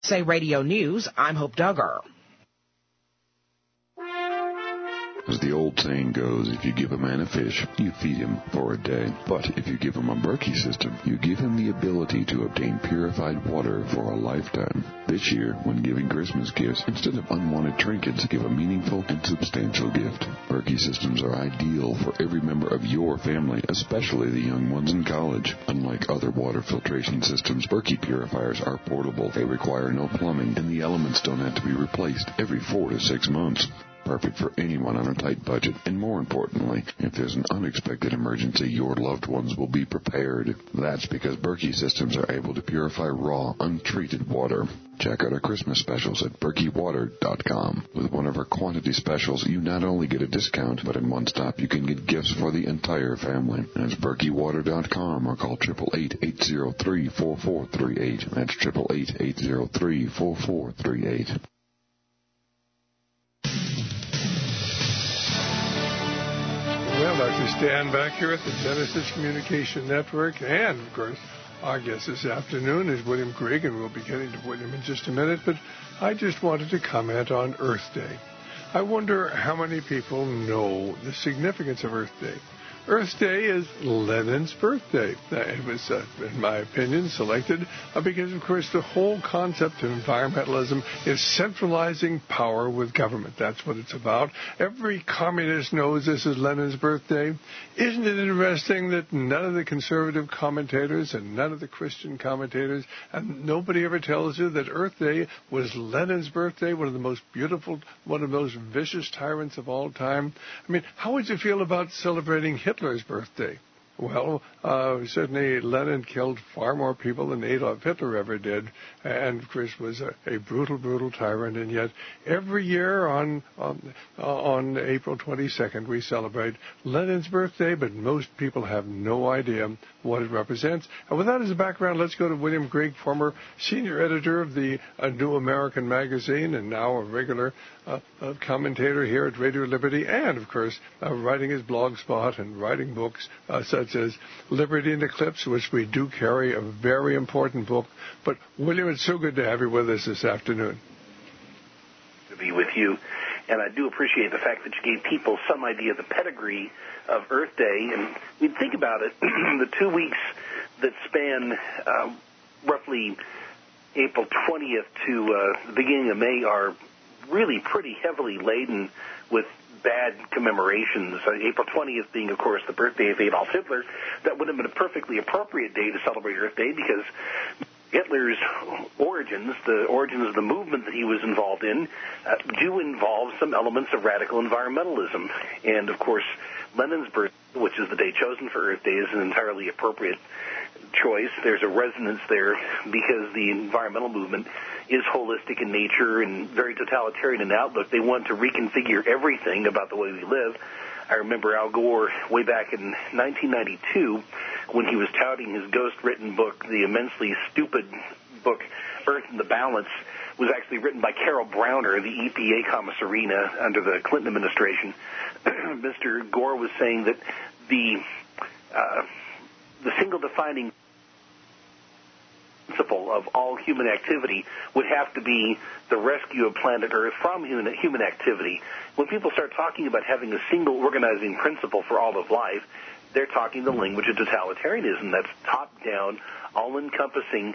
Say Radio News, I'm Hope Duggar. As the old saying goes, if you give a man a fish, you feed him for a day. But if you give him a Berkey system, you give him the ability to obtain purified water for a lifetime. This year, when giving Christmas gifts, instead of unwanted trinkets, give a meaningful and substantial gift. Berkey systems are ideal for every member of your family, especially the young ones in college. Unlike other water filtration systems, Berkey purifiers are portable. They require no plumbing, and the elements don't have to be replaced every 4 to 6 months. Perfect for anyone on a tight budget, and more importantly, if there's an unexpected emergency, your loved ones will be prepared. That's because Berkey systems are able to purify raw, untreated water. Check out our Christmas specials at BerkeyWater.com. With one of our quantity specials, you not only get a discount, but in one stop you can get gifts for the entire family. That's BerkeyWater.com or call 888-803-4438. That's 888-803-4438. Well, Dr. Stan back here at the Genesis Communication Network, and, of course, our guest this afternoon is William Grigg, and we'll be getting to William in just a minute, but I just wanted to comment on Earth Day. I wonder how many people know the significance of Earth Day. Earth Day is Lenin's birthday. It was, in my opinion, selected because, of course, the whole concept of environmentalism is centralizing power with government. That's what it's about. Every communist knows this is Lenin's birthday. Isn't it interesting that none of the conservative commentators and none of the Christian commentators, and nobody ever tells you that Earth Day was Lenin's birthday, one of the most beautiful, one of the most vicious tyrants of all time? I mean, how would you feel about celebrating Hitler's birthday? Well, certainly Lenin killed far more people than Adolf Hitler ever did, and of course was a brutal, brutal tyrant. And yet, every year on April 22nd, we celebrate Lenin's birthday, but most people have no idea what it represents. And with that as a background, let's go to William Grigg, former senior editor of the New American magazine, and now a regular commentator here at Radio Liberty, and of course writing his blog spot and writing books such as Liberty and Eclipse, which we do carry, a very important book. But William, it's so good to have you with us this afternoon. To be with you, and I do appreciate the fact that you gave people some idea of the pedigree of Earth Day. And we think about it, the 2 weeks that span roughly April 20th to the beginning of May are really pretty heavily laden with bad commemorations. April 20th being, of course, the birthday of Adolf Hitler. That would have been a perfectly appropriate day to celebrate Earth Day because Hitler's origins, the origins of the movement that he was involved in, do involve some elements of radical environmentalism. And, of course, Lenin's birthday, which is the day chosen for Earth Day, is an entirely appropriate choice. There's a resonance there because the environmental movement is holistic in nature and very totalitarian in outlook. They want to reconfigure everything about the way we live. I remember Al Gore way back in 1992 when he was touting his ghost-written book, the immensely stupid book Earth in the Balance, was actually written by Carol Browner, the EPA commissarina under the Clinton administration. Mr. Gore was saying that the single defining principle of all human activity would have to be the rescue of planet Earth from human activity. When people start talking about having a single organizing principle for all of life, they're talking the language of totalitarianism. That's top-down, all-encompassing,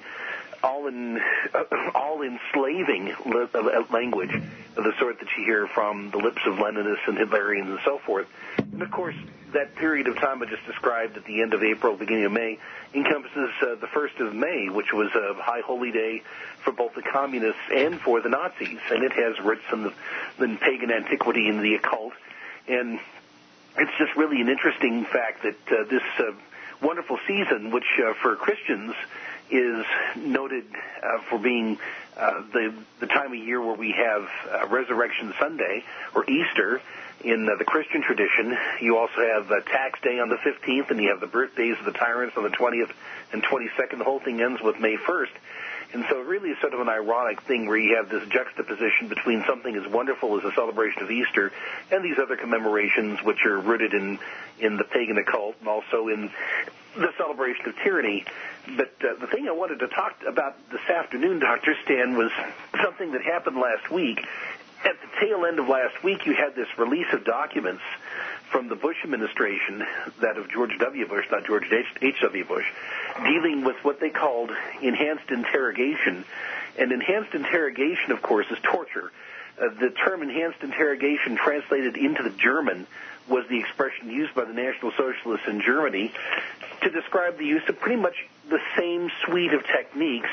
all-enslaving language of the sort that you hear from the lips of Leninists and Hitlerians and so forth. And, of course, that period of time I just described at the end of April, beginning of May, encompasses the 1st of May, which was a high holy day for both the communists and for the Nazis. And it has roots in pagan antiquity and the occult. And it's just really an interesting fact that this wonderful season, which for Christians is noted for being the time of year where we have Resurrection Sunday or Easter. In the Christian tradition, you also have Tax Day on the 15th, and you have the birthdays of the tyrants on the 20th and 22nd. The whole thing ends with May 1st. And so it really is sort of an ironic thing where you have this juxtaposition between something as wonderful as a celebration of Easter and these other commemorations which are rooted in the pagan occult and also in the celebration of tyranny. But the thing I wanted to talk about this afternoon, Dr. Stan, was something that happened last week. At the tail end of last week, you had this release of documents from the Bush administration, that of George W. Bush, not George H.W. Bush, dealing with what they called enhanced interrogation. And enhanced interrogation, of course, is torture. The term enhanced interrogation translated into the German was the expression used by the National Socialists in Germany to describe the use of pretty much the same suite of techniques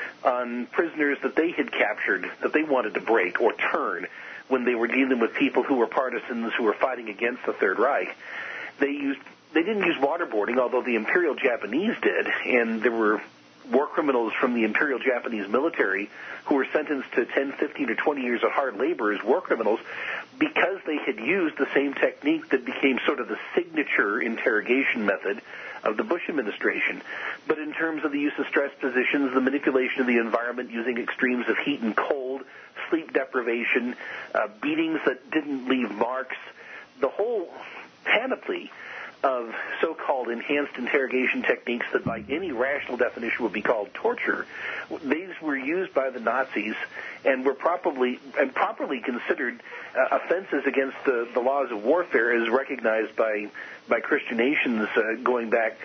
on prisoners that they had captured, that they wanted to break or turn when they were dealing with people who were partisans who were fighting against the Third Reich. They didn't use waterboarding, although the Imperial Japanese did, and there were war criminals from the Imperial Japanese military who were sentenced to 10, 15, or 20 years of hard labor as war criminals because they had used the same technique that became sort of the signature interrogation method of the Bush administration. But in terms of the use of stress positions, the manipulation of the environment using extremes of heat and cold, sleep deprivation, beatings that didn't leave marks, the whole panoply of so-called enhanced interrogation techniques that by any rational definition would be called torture, these were used by the Nazis and were properly considered offenses against the laws of warfare as recognized by Christian nations going back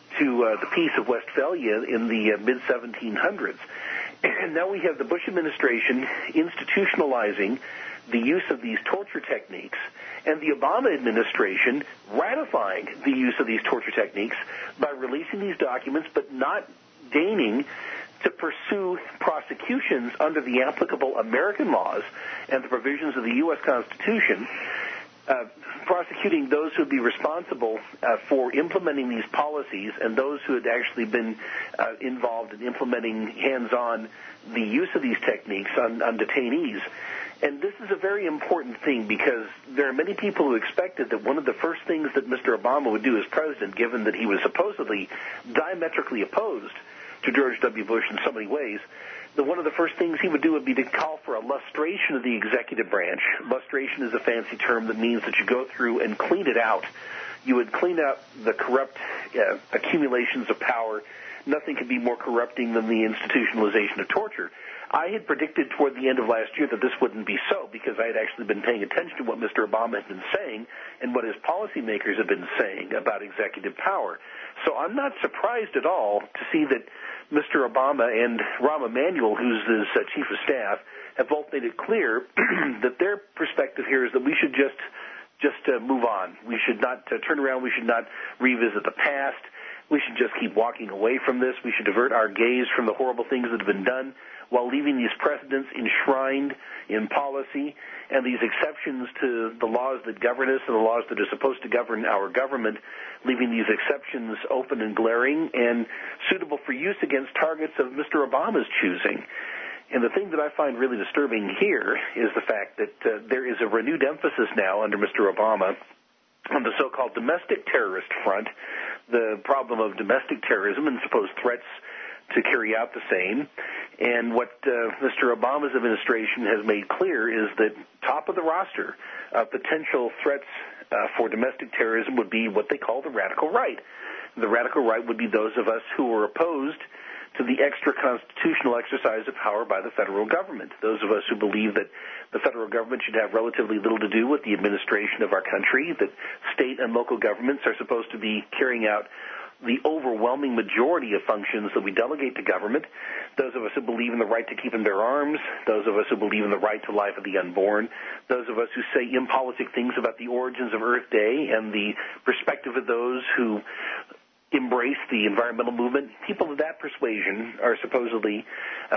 to the Peace of Westphalia in the mid-1700s. And now we have the Bush administration institutionalizing the use of these torture techniques, and the Obama administration ratifying the use of these torture techniques by releasing these documents but not deigning to pursue prosecutions under the applicable American laws and the provisions of the U.S. Constitution, prosecuting those who would be responsible for implementing these policies and those who had actually been involved in implementing hands-on the use of these techniques on detainees. And this is a very important thing because there are many people who expected that one of the first things that Mr. Obama would do as president, given that he was supposedly diametrically opposed to George W. Bush in so many ways, that one of the first things he would do would be to call for a lustration of the executive branch. Lustration is a fancy term that means that you go through and clean it out. You would clean out the corrupt accumulations of power. Nothing could be more corrupting than the institutionalization of torture. I had predicted toward the end of last year that this wouldn't be so because I had actually been paying attention to what Mr. Obama had been saying and what his policymakers have been saying about executive power. So I'm not surprised at all to see that Mr. Obama and Rahm Emanuel, who's his chief of staff, have both made it clear that their perspective here is that we should just move on. We should not turn around. We should not revisit the past. We should just keep walking away from this. We should divert our gaze from the horrible things that have been done while leaving these precedents enshrined in policy and these exceptions to the laws that govern us and the laws that are supposed to govern our government, leaving these exceptions open and glaring and suitable for use against targets of Mr. Obama's choosing. And the thing that I find really disturbing here is the fact that there is a renewed emphasis now under Mr. Obama on the so-called domestic terrorist front, the problem of domestic terrorism and supposed threats to carry out the same. And what Mr. Obama's administration has made clear is that top of the roster potential threats for domestic terrorism would be what they call the radical right. The radical right would be those of us who are opposed to the extra-constitutional exercise of power by the federal government, those of us who believe that the federal government should have relatively little to do with the administration of our country, that state and local governments are supposed to be carrying out the overwhelming majority of functions that we delegate to government, those of us who believe in the right to keep and bear arms, those of us who believe in the right to life of the unborn, those of us who say impolitic things about the origins of Earth Day and the perspective of those who embrace the environmental movement. People of that persuasion are supposedly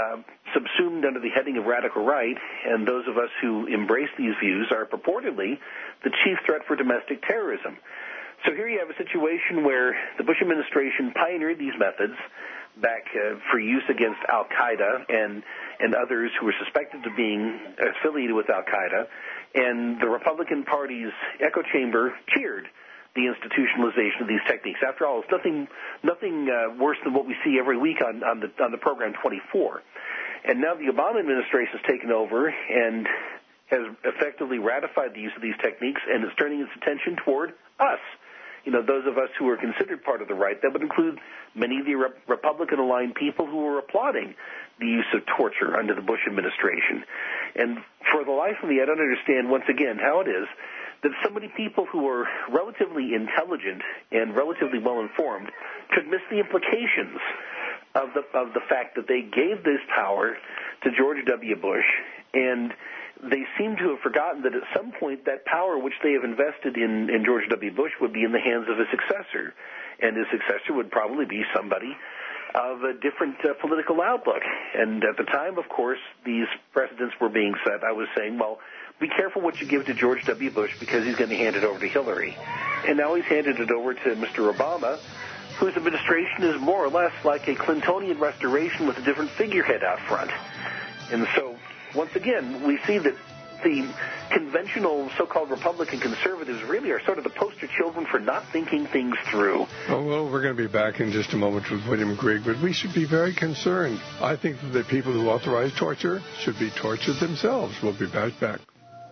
subsumed under the heading of radical right, and those of us who embrace these views are purportedly the chief threat for domestic terrorism. So here you have a situation where the Bush administration pioneered these methods back for use against al-Qaeda and others who were suspected of being affiliated with al-Qaeda, and the Republican Party's echo chamber cheered the institutionalization of these techniques. After all, it's nothing worse than what we see every week on the program 24. And now the Obama administration has taken over and has effectively ratified the use of these techniques, and is turning its attention toward us. Those of us who are considered part of the right. That would include many of the Republican-aligned people who were applauding the use of torture under the Bush administration. And for the life of me, I don't understand, once again, how it is that so many people who are relatively intelligent and relatively well-informed could miss the implications of the fact that they gave this power to George W. Bush, and they seem to have forgotten that at some point that power which they have invested in George W. Bush would be in the hands of a successor, and his successor would probably be somebody of a different political outlook. And at the time, of course, these precedents were being set. I was saying, well, be careful what you give to George W. Bush, because he's going to hand it over to Hillary. And now he's handed it over to Mr. Obama, whose administration is more or less like a Clintonian restoration with a different figurehead out front. And so, once again, we see that the conventional so-called Republican conservatives really are sort of the poster children for not thinking things through. Oh, well, we're going to be back in just a moment with William Grigg, but we should be very concerned. I think that the people who authorize torture should be tortured themselves. We'll be back.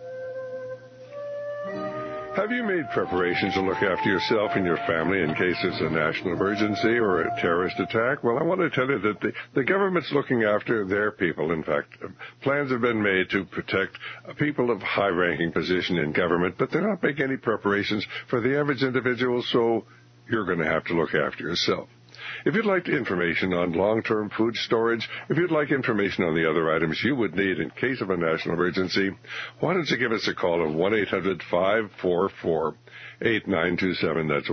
Have you made preparations to look after yourself and your family in case there's a national emergency or a terrorist attack? Well, I want to tell you that the government's looking after their people. In fact, plans have been made to protect people of high-ranking position in government, but they're not making any preparations for the average individual, so you're going to have to look after yourself. If you'd like information on long-term food storage, if you'd like information on the other items you would need in case of a national emergency, why don't you give us a call at 1-800-544-8927. That's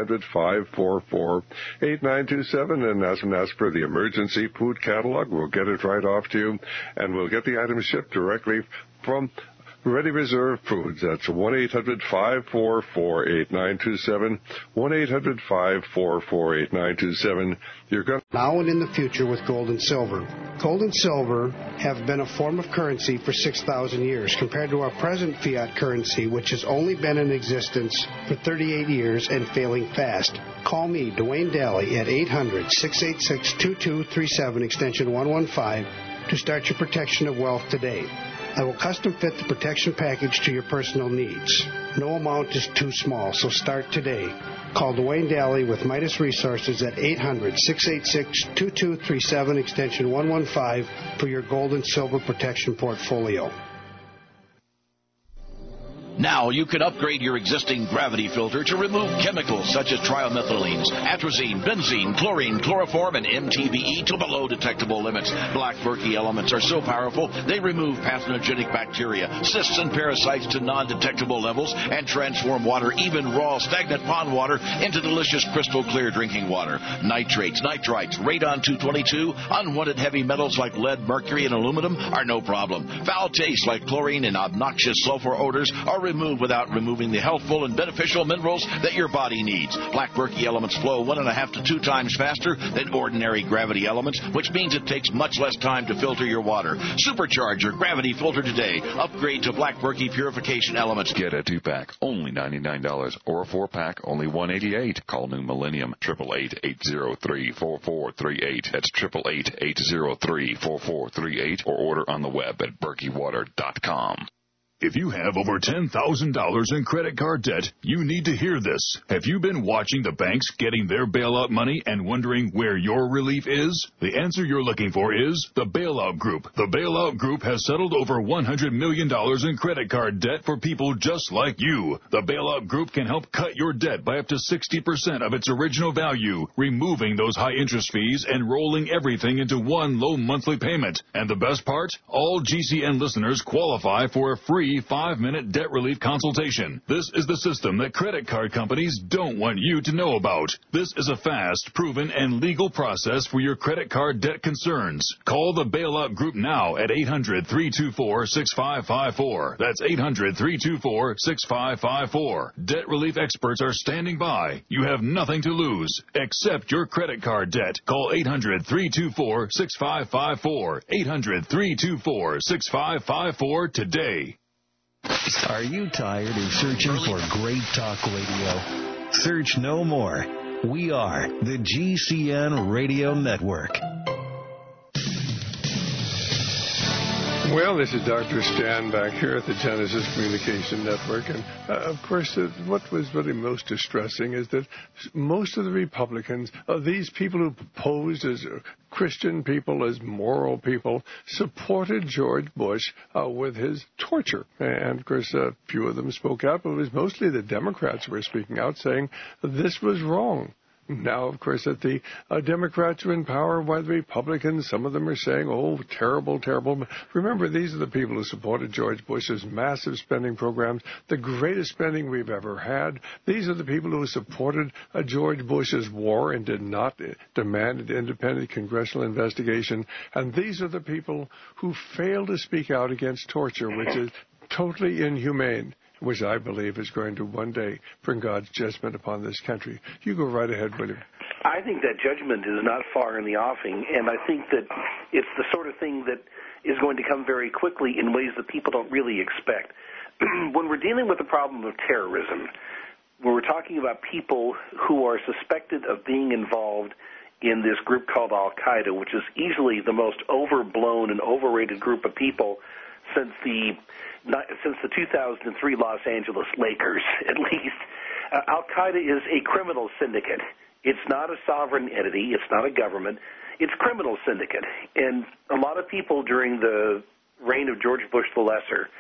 1-800-544-8927, and ask for the emergency food catalog. We'll get it right off to you, and we'll get the items shipped directly from Ready Reserve Foods. That's 1-800-544-8927, 1-800-544-8927. You're going now and in the future with gold and silver. Gold and silver have been a form of currency for 6,000 years compared to our present fiat currency, which has only been in existence for 38 years and failing fast. Call me, Dwayne Daly, at 800-686-2237, extension 115, to start your protection of wealth today. I will custom fit the protection package to your personal needs. No amount is too small, so start today. Call Dwayne Daly with Midas Resources at 800-686-2237, extension 115, for your gold and silver protection portfolio. Now you can upgrade your existing gravity filter to remove chemicals such as trimethylenes, atrazine, benzene, chlorine, chloroform, and MTBE to below detectable limits. Black murky elements are so powerful they remove pathogenic bacteria, cysts, and parasites to non-detectable levels and transform water, even raw stagnant pond water, into delicious crystal clear drinking water. Nitrates, nitrites, radon 222, unwanted heavy metals like lead, mercury, and aluminum are no problem. Foul tastes like chlorine and obnoxious sulfur odors are removed without removing the healthful and beneficial minerals that your body needs. Black murky elements flow 1.5 to 2 times faster than ordinary gravity elements, which means it takes much less time to filter your water. Supercharge your gravity filter today. Upgrade to black murky purification elements. Get a 2-pack, only $99, or a 4-pack, only $188. Call New Millennium, 888-803-4438. That's 888-803-4438, or order on the web at berkeywater.com. If you have over $10,000 in credit card debt, you need to hear this. Have you been watching the banks getting their bailout money and wondering where your relief is? The answer you're looking for is the Bailout Group. The Bailout Group has settled over $100 million in credit card debt for people just like you. The Bailout Group can help cut your debt by up to 60% of its original value, removing those high interest fees and rolling everything into one low monthly payment. And the best part? All GCN listeners qualify for a free 5-minute debt relief consultation. This is the system that credit card companies don't want you to know about. This is a fast, proven, and legal process for your credit card debt concerns. Call the Bailout Group now at 800-324-6554. That's 800-324-6554. Debt relief experts are standing by. You have nothing to lose except your credit card debt. Call 800-324-6554. 800-324-6554 today. Are you tired of searching for great talk radio? Search no more. We are the GCN Radio Network. Well, this is Dr. Stan back here at the Genesis Communication Network. And, of course, what was really most distressing is that most of the Republicans, these people who posed as Christian people, as moral people, supported George Bush with his torture. And, of course, a few of them spoke out, but it was mostly the Democrats who were speaking out saying this was wrong. Now, of course, that the Democrats are in power while the Republicans, some of them are saying, oh, terrible, terrible. Remember, these are the people who supported George Bush's massive spending programs, the greatest spending we've ever had. These are the people who supported George Bush's war and did not demand an independent congressional investigation. And these are the people who failed to speak out against torture, which is totally inhumane, which I believe is going to one day bring God's judgment upon this country. You go right ahead, William. I think that judgment is not far in the offing, and I think that it's the sort of thing that is going to come very quickly in ways that people don't really expect. When we're dealing with the problem of terrorism, when we're talking about people who are suspected of being involved in this group called Al-Qaeda, which is easily the most overblown and overrated group of people since the 2003 Los Angeles Lakers, at least. Al-Qaeda is a criminal syndicate. It's not a sovereign entity. It's not a government. It's a criminal syndicate. And a lot of people during the reign of George Bush the Lesser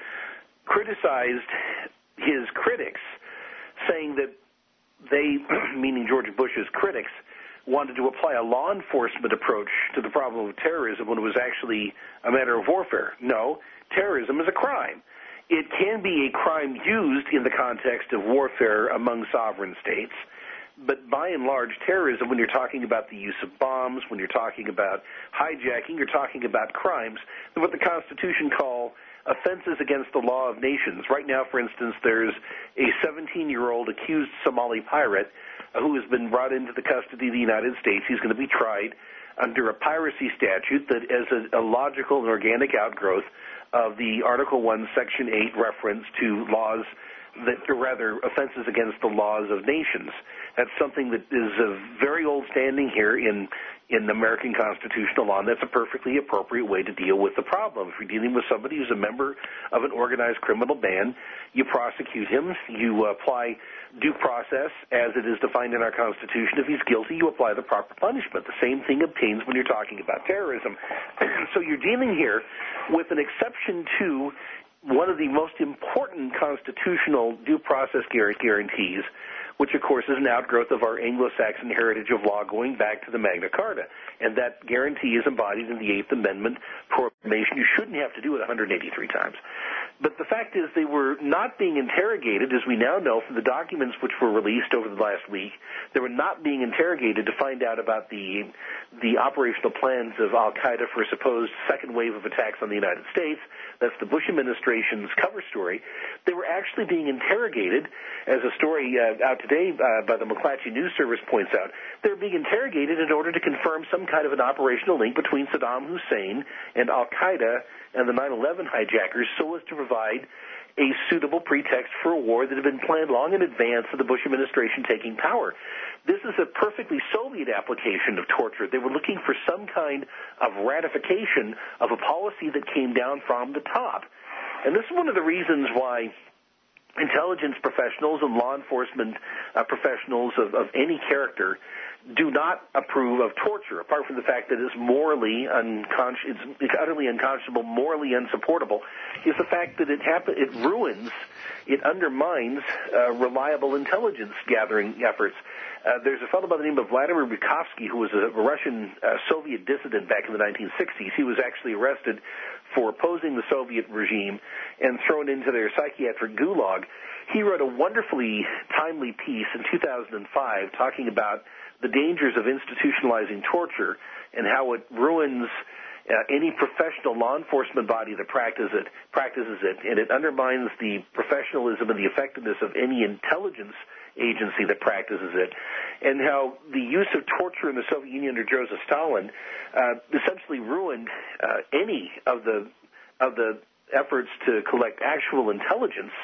criticized his critics, saying that they, meaning George Bush's critics, wanted to apply a law enforcement approach to the problem of terrorism when it was actually a matter of warfare. No, terrorism is a crime. It can be a crime used in the context of warfare among sovereign states, but by and large, terrorism, when you're talking about the use of bombs, when you're talking about hijacking, you're talking about crimes, what the Constitution call offenses against the law of nations. Right now, for instance, there's a 17-year-old accused Somali pirate who has been brought into the custody of the United States. He's going to be tried under a piracy statute that is a logical and organic outgrowth of the Article 1, Section 8 reference to laws that, or rather, offenses against the laws of nations. That's something that is of very old standing here in American constitutional law, and that's a perfectly appropriate way to deal with the problem. If you're dealing with somebody who's a member of an organized criminal band, you prosecute him, you apply due process as it is defined in our Constitution. If he's guilty, you apply the proper punishment. The same thing obtains when you're talking about terrorism. So you're dealing here with an exception to one of the most important constitutional due process guarantees, which, of course, is an outgrowth of our Anglo-Saxon heritage of law going back to the Magna Carta. And that guarantee is embodied in the Eighth Amendment proclamation. You shouldn't have to do it 183 times. But the fact is they were not being interrogated, as we now know from the documents which were released over the last week. They were not being interrogated to find out about the operational plans of Al-Qaeda for a supposed second wave of attacks on the United States. That's the Bush administration's cover story. They were actually being interrogated, as a story out today by the McClatchy News Service points out. They were being interrogated in order to confirm some kind of an operational link between Saddam Hussein and Al-Qaeda and the 9/11 hijackers, so as to provide a suitable pretext for a war that had been planned long in advance of the Bush administration taking power. This is a perfectly Soviet application of torture. They were looking for some kind of ratification of a policy that came down from the top. And this is one of the reasons why intelligence professionals and law enforcement professionals of any character do not approve of torture, apart from the fact that it's morally it's utterly unconscionable, morally unsupportable, is the fact that it ruins, it undermines reliable intelligence gathering efforts. There's a fellow by the name of Vladimir Bukovsky, who was a Russian Soviet dissident back in the 1960s. He was actually arrested for opposing the Soviet regime and thrown into their psychiatric gulag. He wrote a wonderfully timely piece in 2005 talking about the dangers of institutionalizing torture and how it ruins any professional law enforcement body that practices it, and it undermines the professionalism and the effectiveness of any intelligence agency that practices it, and how the use of torture in the Soviet Union under Joseph Stalin essentially ruined any of the efforts to collect actual intelligence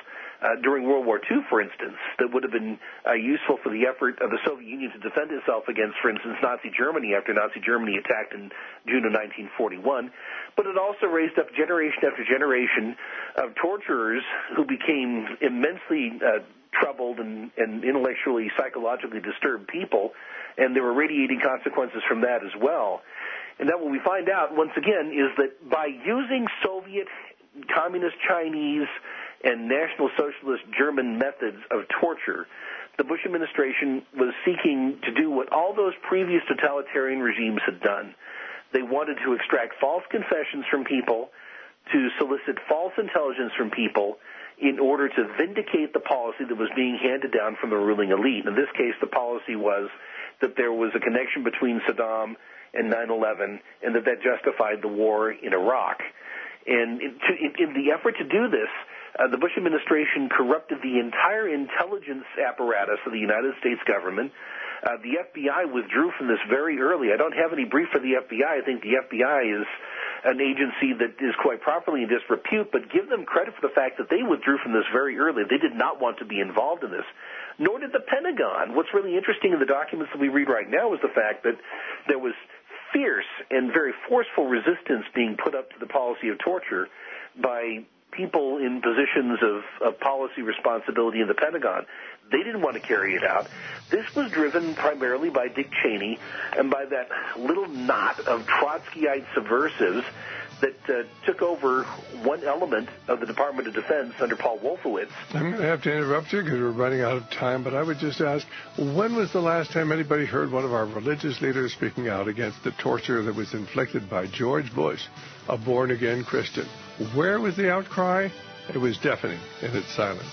during World War II, for instance, that would have been useful for the effort of the Soviet Union to defend itself against, for instance, Nazi Germany after Nazi Germany attacked in June of 1941. But it also raised up generation after generation of torturers who became immensely troubled and intellectually, psychologically disturbed people, and there were radiating consequences from that as well. And that what we find out, once again, is that by using Soviet, Communist Chinese, and National Socialist German methods of torture, the Bush administration was seeking to do what all those previous totalitarian regimes had done. They wanted to extract false confessions from people, to solicit false intelligence from people in order to vindicate the policy that was being handed down from the ruling elite. In this case, the policy was that there was a connection between Saddam and 9/11 and that justified the war in Iraq. And in the effort to do this, the Bush administration corrupted the entire intelligence apparatus of the United States government. The FBI withdrew from this very early. I don't have any brief for the FBI. I think the FBI is an agency that is quite properly in disrepute, but give them credit for the fact that they withdrew from this very early. They did not want to be involved in this, nor did the Pentagon. What's really interesting in the documents that we read right now is the fact that there was fierce and very forceful resistance being put up to the policy of torture by people in positions of policy responsibility in the Pentagon. They didn't want to carry it out. This was driven primarily by Dick Cheney and by that little knot of Trotskyite subversives that took over one element of the Department of Defense under Paul Wolfowitz. I'm going to have to interrupt you because we're running out of time, but I would just ask, when was the last time anybody heard one of our religious leaders speaking out against the torture that was inflicted by George Bush, a born-again Christian? Where was the outcry? It was deafening in its silence.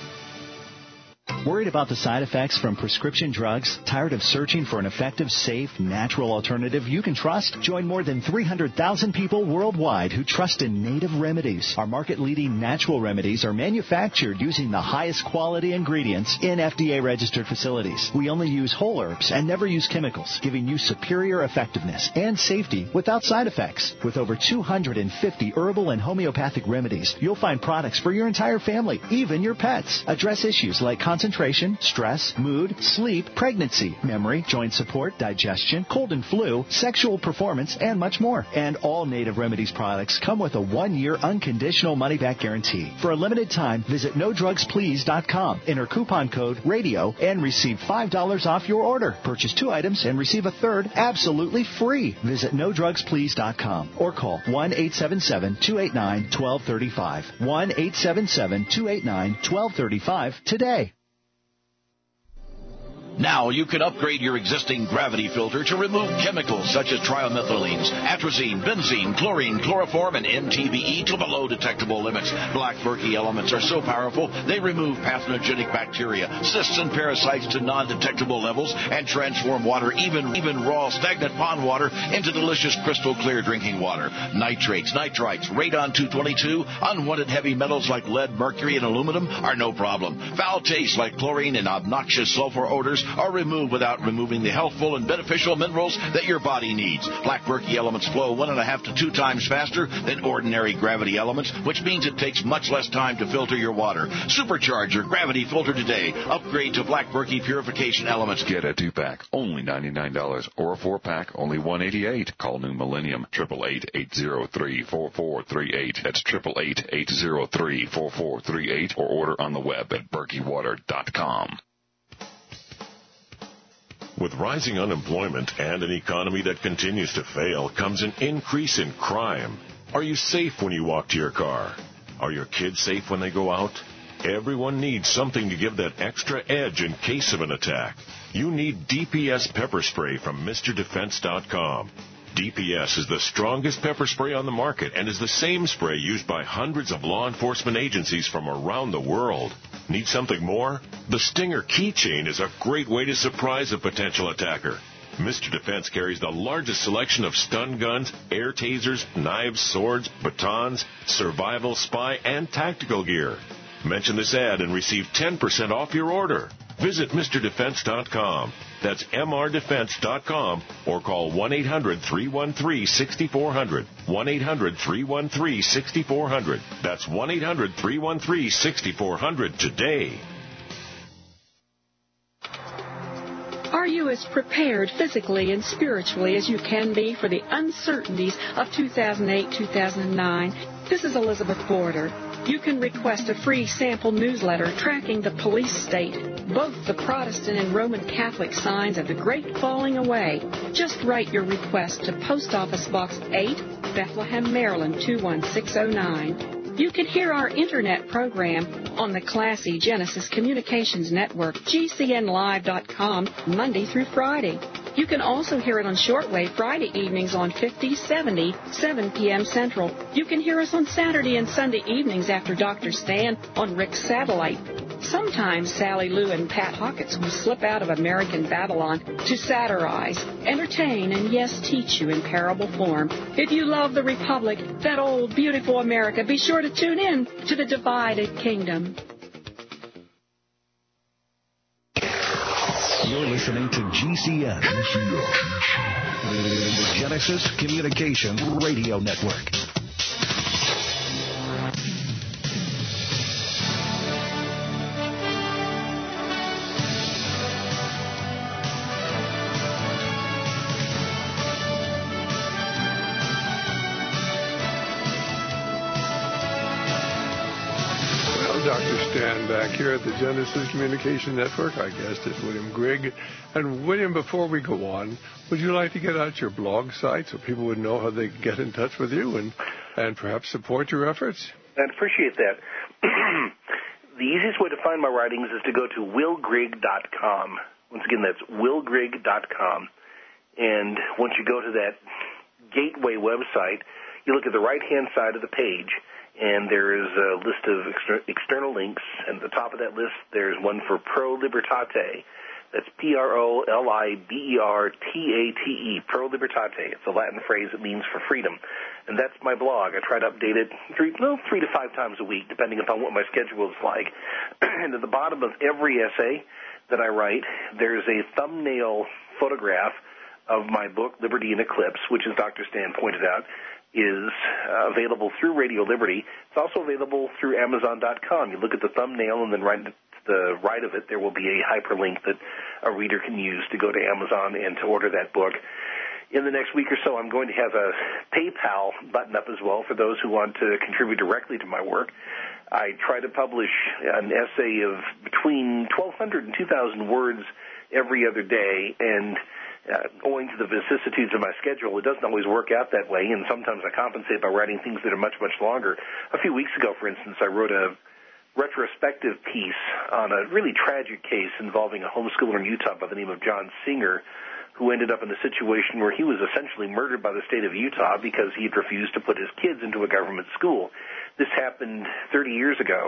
Worried about the side effects from prescription drugs? Tired of searching for an effective, safe, natural alternative you can trust? Join more than 300,000 people worldwide who trust in native remedies. Our market-leading natural remedies are manufactured using the highest quality ingredients in FDA-registered facilities. We only use whole herbs and never use chemicals, giving you superior effectiveness and safety without side effects. With over 250 herbal and homeopathic remedies, you'll find products for your entire family, even your pets. Address issues like concentration, stress, mood, sleep, pregnancy, memory, joint support, digestion, cold and flu, sexual performance, and much more. And all Native Remedies products come with a 1-year unconditional money-back guarantee. For a limited time, visit NoDrugsPlease.com. Enter coupon code RADIO and receive $5 off your order. Purchase 2 items and receive a third absolutely free. Visit NoDrugsPlease.com or call 1-877-289-1235. 1-877-289-1235 today. Now you can upgrade your existing gravity filter to remove chemicals such as trimethylenes, atrazine, benzene, chlorine, chloroform, and MTBE to below detectable limits. Black murky elements are so powerful they remove pathogenic bacteria, cysts, and parasites to non-detectable levels and transform water, even raw stagnant pond water, into delicious crystal clear drinking water. Nitrates, nitrites, radon-222, unwanted heavy metals like lead, mercury, and aluminum are no problem. Foul tastes like chlorine and obnoxious sulfur odors are removed without removing the healthful and beneficial minerals that your body needs. Black murky elements flow 1.5 to 2 times faster than ordinary gravity elements, which means it takes much less time to filter your water. Supercharge your gravity filter today. Upgrade to black murky purification elements. Get a 2-pack, only $99, or a 4-pack, only $188. Call New Millennium, 888-803-4438. That's 888-803-4438, or order on the web at berkeywater.com. With rising unemployment and an economy that continues to fail comes an increase in crime. Are you safe when you walk to your car? Are your kids safe when they go out? Everyone needs something to give that extra edge in case of an attack. You need DPS pepper spray from MrDefense.com. DPS is the strongest pepper spray on the market and is the same spray used by hundreds of law enforcement agencies from around the world. Need something more? The Stinger keychain is a great way to surprise a potential attacker. Mr. Defense carries the largest selection of stun guns, air tasers, knives, swords, batons, survival, spy, and tactical gear. Mention this ad and receive 10% off your order. Visit MrDefense.com. That's MRDefense.com or call 1-800-313-6400. 1-800-313-6400. That's 1-800-313-6400 today. Are you as prepared physically and spiritually as you can be for the uncertainties of 2008-2009? This is Elizabeth Border. You can request a free sample newsletter tracking the police state, both the Protestant and Roman Catholic signs of the Great Falling Away. Just write your request to Post Office Box 8, Bethlehem, Maryland 21609. You can hear our Internet program on the classy Genesis Communications Network, GCNlive.com, Monday through Friday. You can also hear it on shortwave Friday evenings on 5070, 7 p.m. Central. You can hear us on Saturday and Sunday evenings after Dr. Stan on Rick's Satellite. Sometimes Sally Lou and Pat Hawkins will slip out of American Babylon to satirize, entertain, and yes, teach you in parable form. If you love the Republic, that old beautiful America, be sure to tune in to the Divided Kingdom. You're listening to GCN, the Genesis Communications Radio Network. Dr. Stan back here at the Genesis Communication Network. Our guest is William Grigg. And William, before we go on, would you like to get out your blog site so people would know how they can get in touch with you and perhaps support your efforts? I'd appreciate that. The easiest way to find my writings is to go to willgrigg.com. Once again, that's willgrigg.com. And once you go to that gateway website, you look at the right-hand side of the page, and there is a list of external links, and at the top of that list, there's one for Pro Libertate. That's Prolibertate, Pro Libertate. It's a Latin phrase that means for freedom. And that's my blog. I try to update it 3 to 5 times a week, depending upon what my schedule is like. And at the bottom of every essay that I write, there's a thumbnail photograph of my book, Liberty in Eclipse, which, as Dr. Stan pointed out, is available through Radio Liberty. It's also available through Amazon.com. You look at the thumbnail, and then right to the right of it, there will be a hyperlink that a reader can use to go to Amazon and to order that book. In the next week or so, I'm going to have a PayPal button up as well for those who want to contribute directly to my work. I try to publish an essay of between 1,200 and 2,000 words every other day, and owing to the vicissitudes of my schedule, it doesn't always work out that way, and sometimes I compensate by writing things that are much, much longer. A few weeks ago, for instance, I wrote a retrospective piece on a really tragic case involving a homeschooler in Utah by the name of John Singer, who ended up in a situation where he was essentially murdered by the state of Utah because he had refused to put his kids into a government school. This happened 30 years ago,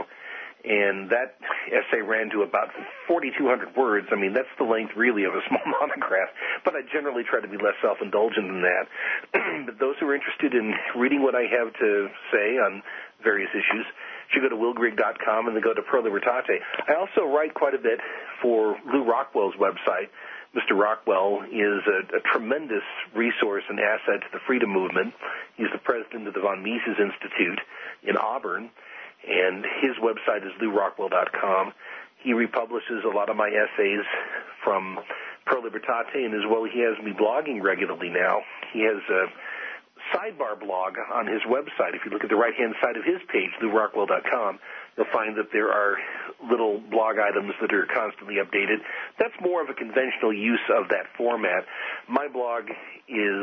and that essay ran to about 4,200 words. I mean, that's the length, really, of a small monograph, but I generally try to be less self-indulgent than that. But those who are interested in reading what I have to say on various issues should go to willgrigg.com and then go to Pro Libertate. I also write quite a bit for Lou Rockwell's website. Mr. Rockwell is a tremendous resource and asset to the freedom movement. He's the president of the Von Mises Institute in Auburn, and his website is LouRockwell.com. He republishes a lot of my essays from Pro Libertate, and as well he has me blogging regularly now. He has a sidebar blog on his website. If you look at the right-hand side of his page, LouRockwell.com, you'll find that there are little blog items that are constantly updated. That's more of a conventional use of that format. My blog is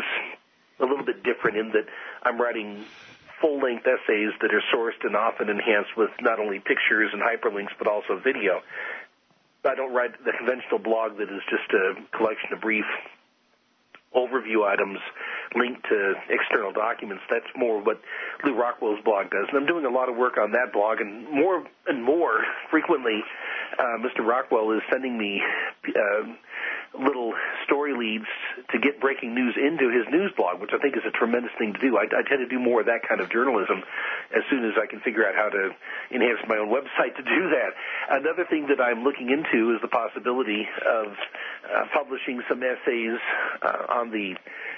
a little bit different in that I'm writing full-length essays that are sourced and often enhanced with not only pictures and hyperlinks but also video. I don't write the conventional blog that is just a collection of brief overview items linked to external documents. That's more what Lou Rockwell's blog does. And I'm doing a lot of work on that blog, and more frequently, Mr. Rockwell is sending me little story leads to get breaking news into his news blog, which I think is a tremendous thing to do. I tend to do more of that kind of journalism as soon as I can figure out how to enhance my own website to do that. Another thing that I'm looking into is the possibility of publishing some essays on the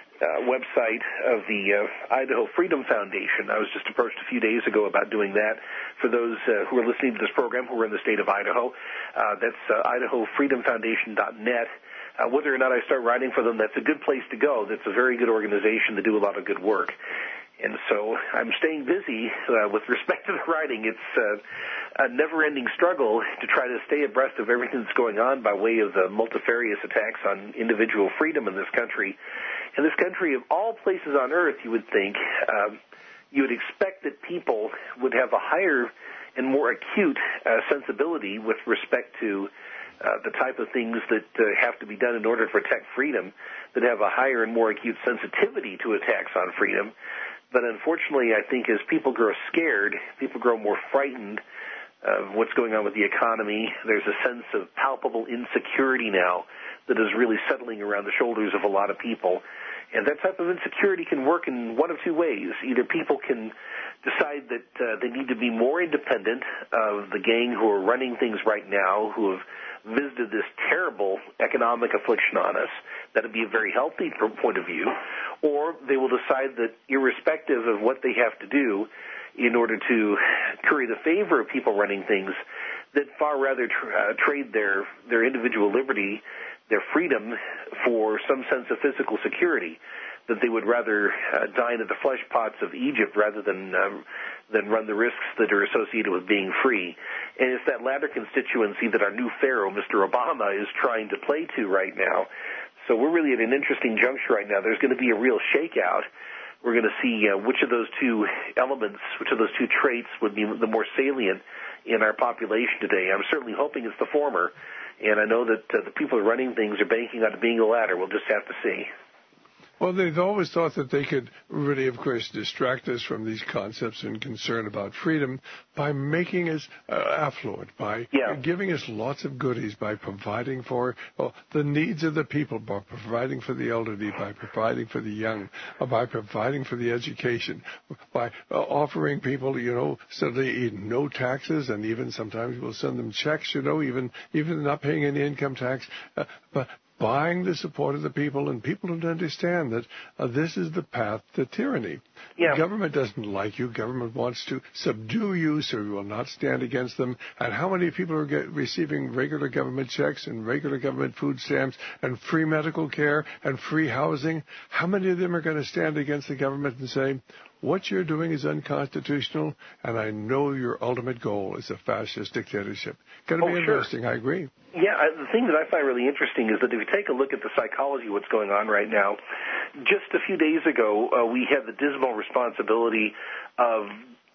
website of the Idaho Freedom Foundation. I was just approached a few days ago about doing that. For those who are listening to this program who are in the state of Idaho, that's IdahoFreedomFoundation.net. Whether or not I start writing for them, that's a good place to go. That's a very good organization to do a lot of good work. And so I'm staying busy with respect to the writing. It's a never-ending struggle to try to stay abreast of everything that's going on by way of the multifarious attacks on individual freedom in this country. In this country, of all places on earth, you would think, you would expect that people would have a higher and more acute sensibility with respect to the type of things that have to be done in order to protect freedom, that have a higher and more acute sensitivity to attacks on freedom. But unfortunately, I think as people grow scared, people grow more frightened of what's going on with the economy. There's a sense of palpable insecurity now that is really settling around the shoulders of a lot of people. And that type of insecurity can work in one of two ways. Either people can decide that they need to be more independent of the gang who are running things right now, who have visited this terrible economic affliction on us. That would be a very healthy point of view. Or they will decide that irrespective of what they have to do in order to curry the favor of people running things, that far rather trade their individual liberty, their freedom, for some sense of physical security, that they would rather dine at the flesh pots of Egypt rather than run the risks that are associated with being free. And it's that latter constituency that our new pharaoh, Mr. Obama, is trying to play to right now. So we're really at an interesting juncture right now. There's going to be a real shakeout. We're going to see which of those two elements, which of those two traits would be the more salient in our population today. I'm certainly hoping it's the former, and I know that the people who are running things are banking on it being the latter. We'll just have to see. Well, they've always thought that they could really, of course, distract us from these concepts and concern about freedom by making us affluent, by giving us lots of goodies, by providing for the needs of the people, by providing for the elderly, by providing for the young, by providing for the education, by offering people, so they eat no taxes, and even sometimes we'll send them checks, even not paying any income tax, but buying the support of the people, and people don't understand that this is the path to tyranny. Yeah. Government doesn't like you. Government wants to subdue you, so you will not stand against them. And how many people are receiving regular government checks and regular government food stamps and free medical care and free housing? How many of them are going to stand against the government and say, what you're doing is unconstitutional, and I know your ultimate goal is a fascist dictatorship? Going to be interesting, I agree. Yeah, the thing that I find really interesting is that if you take a look at the psychology of what's going on right now, just a few days ago, we had the dismal responsibility of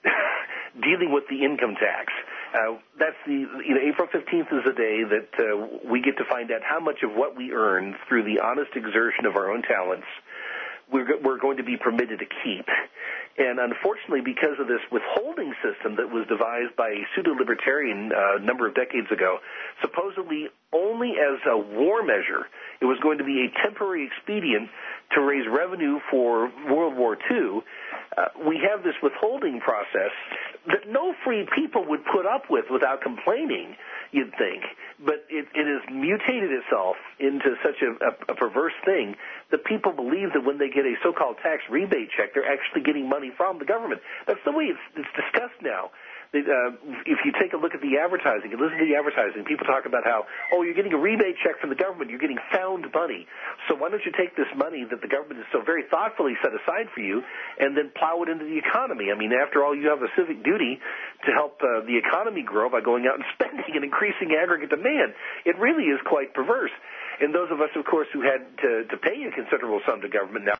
dealing with the income tax. That's April 15th is the day that we get to find out how much of what we earn through the honest exertion of our own talents we're going to be permitted to keep. And unfortunately, because of this withholding system that was devised by a pseudo-libertarian a number of decades ago, supposedly only as a war measure, it was going to be a temporary expedient to raise revenue for World War II, we have this withholding process that no free people would put up with without complaining, you'd think. But it has mutated itself into such a perverse thing that people believe that when they get a so-called tax rebate check, they're actually getting money from the government. That's the way it's discussed now. If you take a look at the advertising and listen to the advertising, people talk about how, you're getting a rebate check from the government, you're getting found money. So why don't you take this money that the government has so very thoughtfully set aside for you and then plow it into the economy? I mean, after all, you have a civic duty to help the economy grow by going out and spending and increasing aggregate demand. It really is quite perverse. And those of us, of course, who had to pay a considerable sum to government now